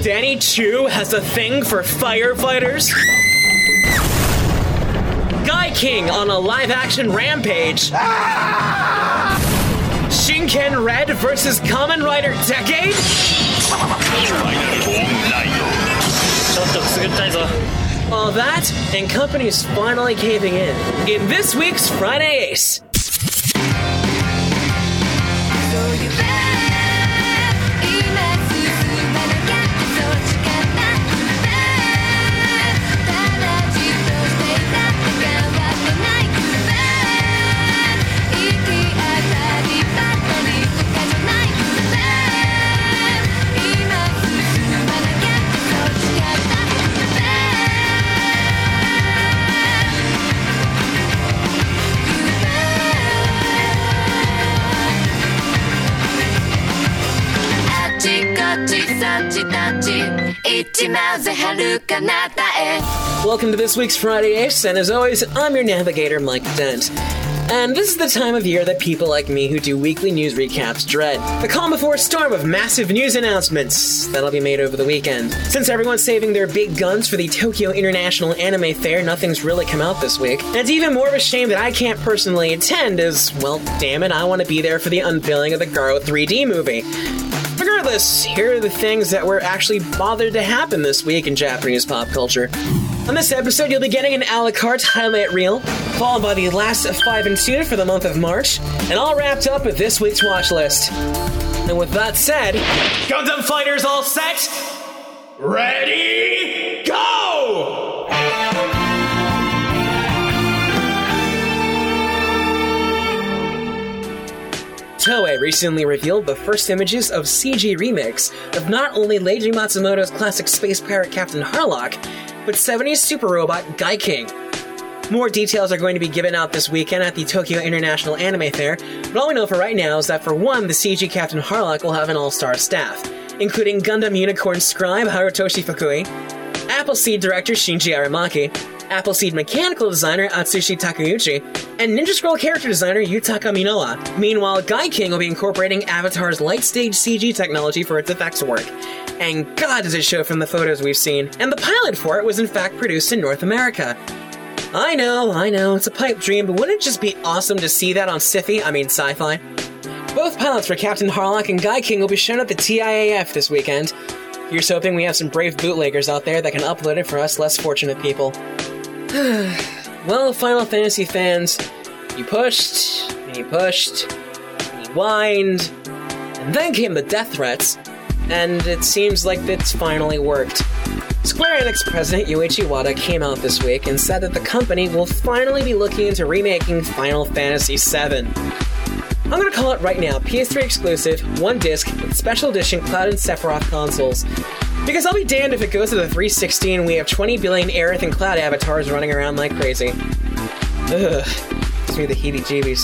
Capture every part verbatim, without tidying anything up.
Danny Chu has a thing for firefighters? Guy King on a live-action rampage? Ah! Shinken Red versus Kamen Rider Decade? All that, and companies finally caving in, in this week's Friday Ace. Welcome to this week's Friday Ace, and as always, I'm your navigator, Mike Dent. And this is the time of year that people like me who do weekly news recaps dread. The calm before a storm of massive news announcements that'll be made over the weekend. Since everyone's saving their big guns for the Tokyo International Anime Fair, nothing's really come out this week. And it's even more of a shame that I can't personally attend, as, well, damn it, I want to be there for the unveiling of the Garo three D movie. Regardless, here are the things that were actually bothered to happen this week in Japanese pop culture. On this episode, you'll be getting an a la carte highlight reel, followed by the last five and two for the month of March, and all wrapped up with this week's watch list. And with that said, Gundam Fighters all set? Ready, go! Toei recently revealed the first images of C G remakes of not only Leiji Matsumoto's classic space pirate Captain Harlock, but seventies super robot Guy King. More details are going to be given out this weekend at the Tokyo International Anime Fair, but all we know for right now is that for one, the C G Captain Harlock will have an all-star staff, including Gundam Unicorn scribe Harutoshi Fukui, Appleseed director Shinji Aramaki, Appleseed mechanical designer Atsushi Takeuchi, and Ninja Scroll character designer Yutaka Minowa. Meanwhile, Guy King will be incorporating Avatar's light stage C G technology for its effects work. And God does it show from the photos we've seen. And the pilot for it was in fact produced in North America. I know, I know, it's a pipe dream, but wouldn't it just be awesome to see that on Sci-Fi, I mean Sci-Fi? Both pilots for Captain Harlock and Guy King will be shown at the T I A F this weekend. Here's hoping we have some brave bootleggers out there that can upload it for us less fortunate people. Well, Final Fantasy fans, you pushed, and you pushed, and you whined, and then came the death threats, and it seems like it's finally worked. Square Enix president Yuichi Wada came out this week and said that the company will finally be looking into remaking Final Fantasy seven. I'm gonna call it right now, P S three exclusive, one disc, with special edition Cloud and Sephiroth consoles. Because I'll be damned if it goes to the three sixty and we have twenty billion Aerith and Cloud avatars running around like crazy. Ugh, gives me the heebie-jeebies.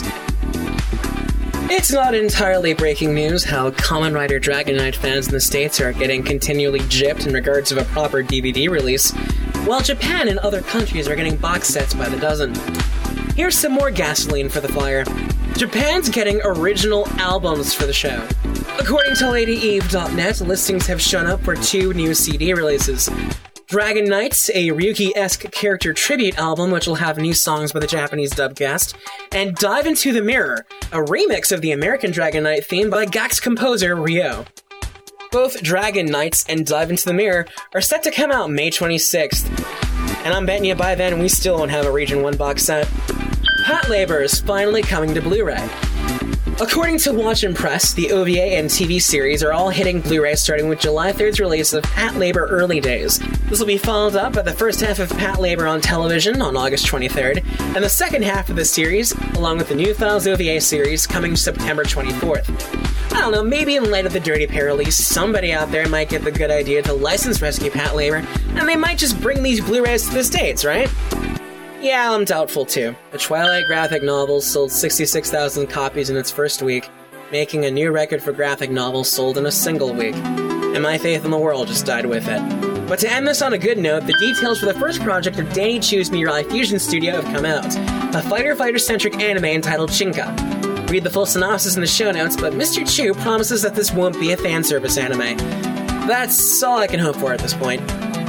It's not entirely breaking news how Kamen Rider Dragon Knight fans in the States are getting continually gypped in regards of a proper D V D release, while Japan and other countries are getting box sets by the dozen. Here's some more gasoline for the fire. Japan's getting original albums for the show. According to Lady Eve dot net, listings have shown up for two new C D releases. Dragon Knights, a Ryuki-esque character tribute album which will have new songs by the Japanese dubcast, and Dive Into the Mirror, a remix of the American Dragon Knight theme by G A C's composer Ryo. Both Dragon Knights and Dive Into the Mirror are set to come out May twenty-sixth, and I'm betting you by then we still won't have a Region one box set. Patlabor is finally coming to Blu-ray. According to Watch and Press, the O V A and T V series are all hitting Blu-ray starting with July third's release of Patlabor Early Days. This will be followed up by the first half of Patlabor on television on August twenty-third, and the second half of the series, along with the New Files O V A series, coming September twenty-fourth. I don't know, maybe in light of the Dirty Pair release, somebody out there might get the good idea to license Rescue Patlabor, and they might just bring these Blu-rays to the States, right? Yeah, I'm doubtful too. The Twilight graphic novel sold sixty-six thousand copies in its first week, making a new record for graphic novels sold in a single week. And my faith in the world just died with it. But to end this on a good note, the details for the first project of Danny Chu's Mirai Fusion Studio have come out. A fighter-fighter-centric anime entitled Shinka. Read the full synopsis in the show notes, but Mister Chu promises that this won't be a fan service anime. That's all I can hope for at this point.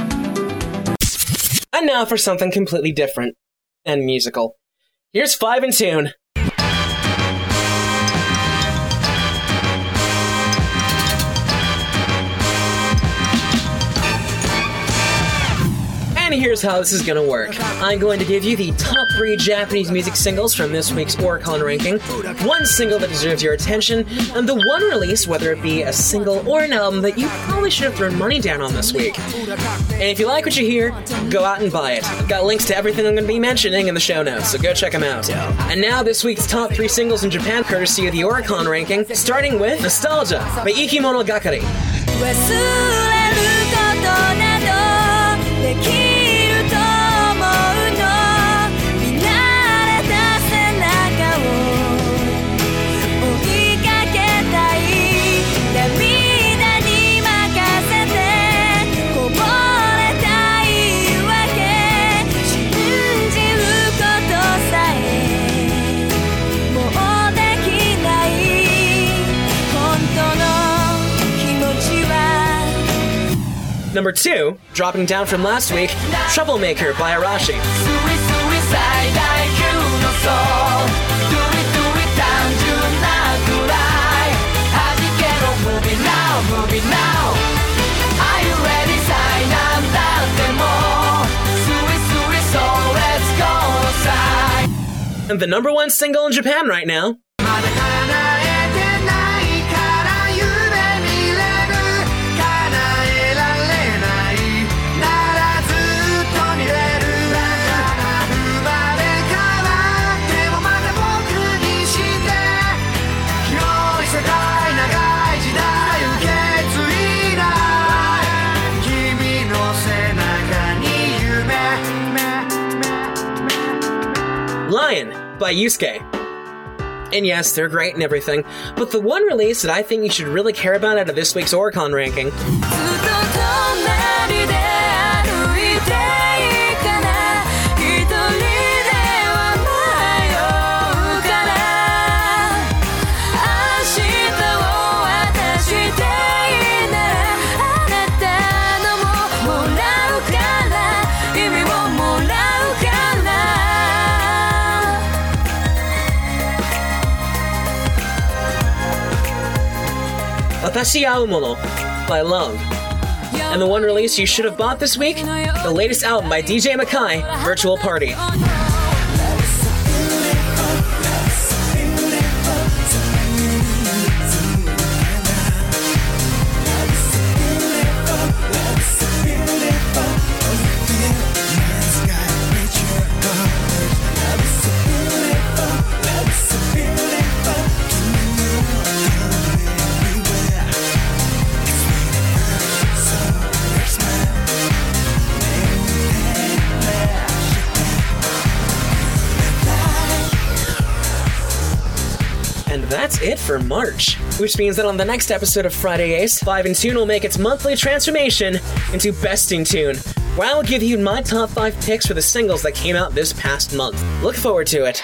And now for something completely different and musical. Here's Five in Tune. And here's how this is gonna work. I'm going to give you the top three Japanese music singles from this week's Oricon ranking, one single that deserves your attention, and the one release, whether it be a single or an album, that you probably should have thrown money down on this week. And if you like what you hear, go out and buy it. I've got links to everything I'm going to be mentioning in the show notes, so go check them out. And now this week's top three singles in Japan, courtesy of the Oricon ranking, starting with Nostalgia by Ikimono Gakari. 'Number two, dropping down from last week, Troublemaker by Arashi. And the number one single in Japan right now. Lion by Yusuke. And yes, they're great and everything, but the one release that I think you should really care about out of this week's Oricon ranking Watashi Aomono by Love. And the one release you should have bought this week, the latest album by D J Makai, Virtual Party. That's it for March, which means that on the next episode of Friday Ace, Five in Tune will make its monthly transformation into Best in Tune, where I'll give you my top five picks for the singles that came out this past month. Look forward to it.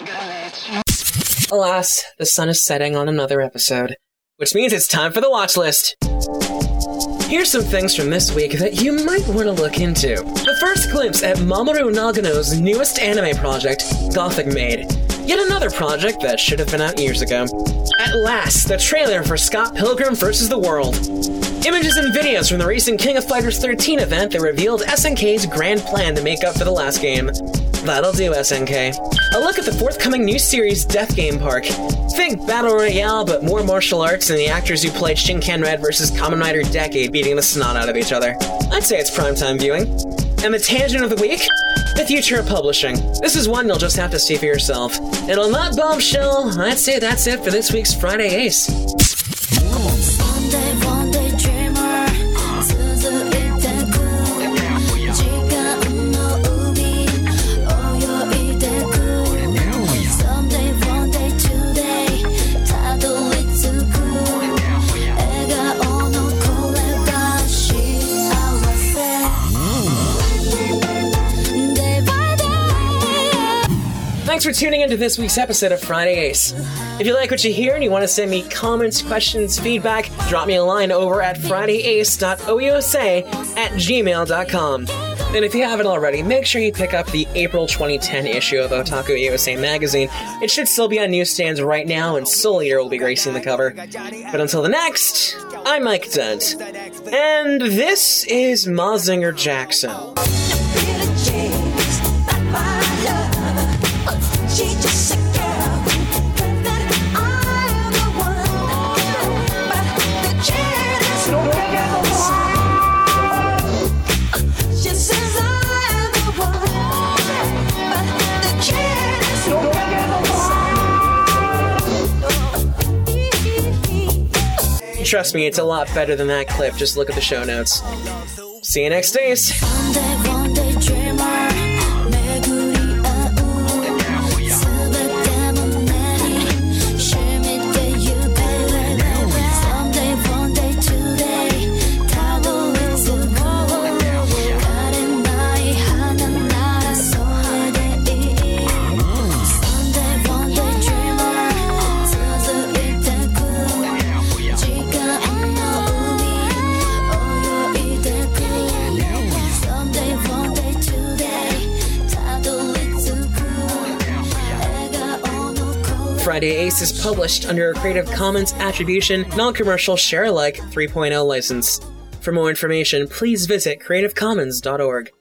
Alas, the sun is setting on another episode, which means it's time for the watch list. Here's some things from this week that you might want to look into. The first glimpse at Mamoru Nagano's newest anime project, Gothic Maid. Yet another project that should have been out years ago. At last, the trailer for Scott Pilgrim versus the World. Images and videos from the recent King of Fighters thirteen event that revealed S N K's grand plan to make up for the last game. That'll do, S N K. A look at the forthcoming new series Death Game Park. Think Battle Royale, but more martial arts and the actors who played Shinken Red versus Kamen Rider Decade beating the snot out of each other. I'd say it's primetime viewing. And the tangent of the week? The future of publishing. This is one you'll just have to see for yourself. And on that bombshell, I'd say that's it for this week's Friday Ace. Thanks for tuning into this week's episode of Friday Ace. If you like what you hear and you want to send me comments, questions, feedback, drop me a line over at friday ace dot oyosa at gmail dot com. And if you haven't already, make sure you pick up the April twenty ten issue of Otaku U S A magazine. It should still be on newsstands right now, and Soul Eater will be gracing the cover. But until the next, I'm Mike Dent, and this is Mazinger Jackson. Trust me, it's a lot better than that clip. Just look at the show notes. See you next days. Friday Ace is published under a Creative Commons Attribution, Non-Commercial Share-alike three point oh license. For more information, please visit creative commons dot org.